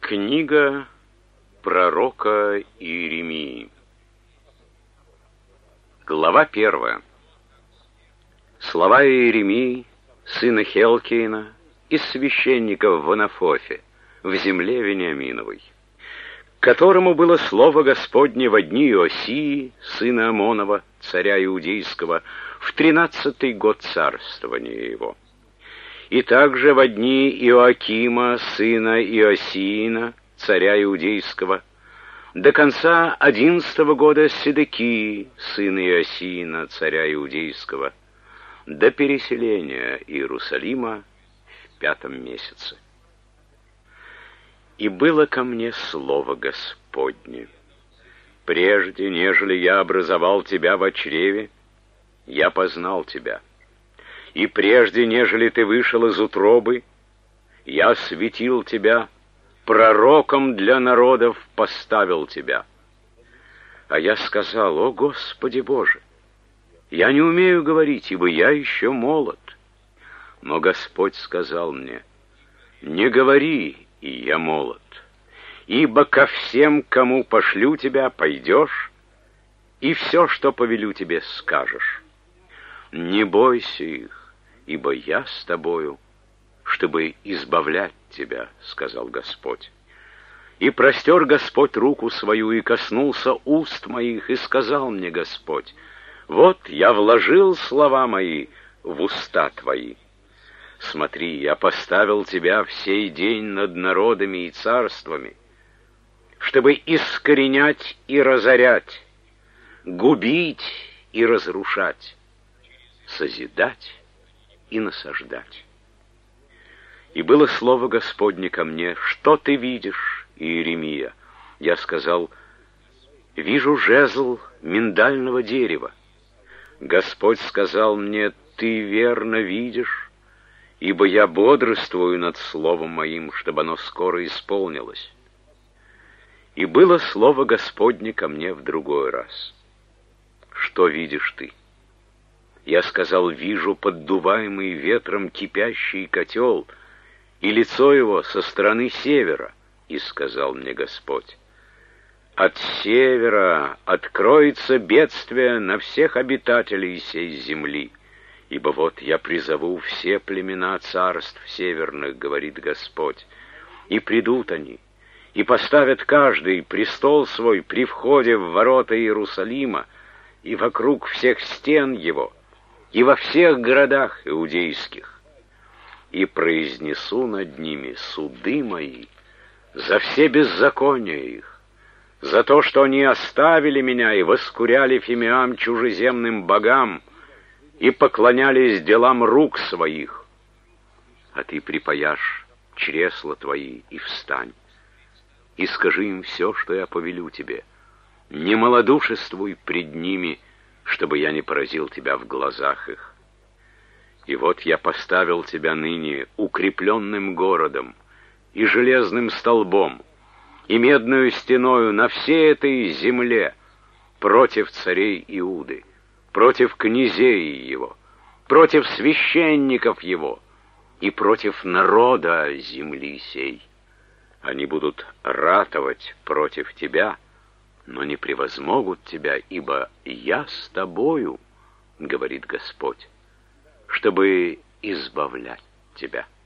Книга пророка Иеремии. Глава 1. Слова Иеремии, сына Хелкиина, из священников в Анафофе, в земле Вениаминовой, которому было слово Господне во дни Иосии, сына Амонова, царя Иудейского, в 13-й год царствования его. И также во дни Иоакима, сына Иосиина, царя Иудейского, до конца 11-го года Седекии, сына Иосиина, царя Иудейского, до переселения Иерусалима в 5-м месяце. И было ко мне слово Господне: прежде, нежели я образовал тебя во чреве, я познал тебя. И прежде, нежели ты вышел из утробы, я осветил тебя, пророком для народов поставил тебя. А я сказал: о Господи Боже, я не умею говорить, ибо я еще молод. Но Господь сказал мне: не говори, и я молод, ибо ко всем, кому пошлю тебя, пойдешь, и все, что повелю тебе, скажешь. Не бойся их, ибо я с тобою, чтобы избавлять тебя, сказал Господь. И простер Господь руку свою, и коснулся уст моих, и сказал мне Господь: вот я вложил слова мои в уста твои. Смотри, я поставил тебя в сей день над народами и царствами, чтобы искоренять и разорять, губить и разрушать, созидать и насаждать. И было слово Господне ко мне: что ты видишь, Иеремия? Я сказал: вижу жезл миндального дерева. Господь сказал мне: ты верно видишь, ибо я бодрствую над словом моим, чтобы оно скоро исполнилось. И было слово Господне ко мне в другой раз: что видишь ты? Я сказал: вижу поддуваемый ветром кипящий котел, и лицо его со стороны севера. И сказал мне Господь: от севера откроется бедствие на всех обитателей сей земли. Ибо вот я призову все племена царств северных, говорит Господь, и придут они, и поставят каждый престол свой при входе в ворота Иерусалима, и вокруг всех стен его, и во всех городах иудейских, и произнесу над ними суды мои за все беззакония их, за то, что они оставили меня и воскуряли фимиам чужеземным богам, и поклонялись делам рук своих. А ты припаяшь чресла твои и встань, и скажи им все, что я повелю тебе. Не малодушествуй пред ними, чтобы я не поразил тебя в глазах их. И вот я поставил тебя ныне укрепленным городом и железным столбом, и медную стеною на всей этой земле против царей Иуды, против князей его, против священников его и против народа земли сей. Они будут ратовать против тебя, но не превозмогут тебя, ибо я с тобою, говорит Господь, чтобы избавлять тебя.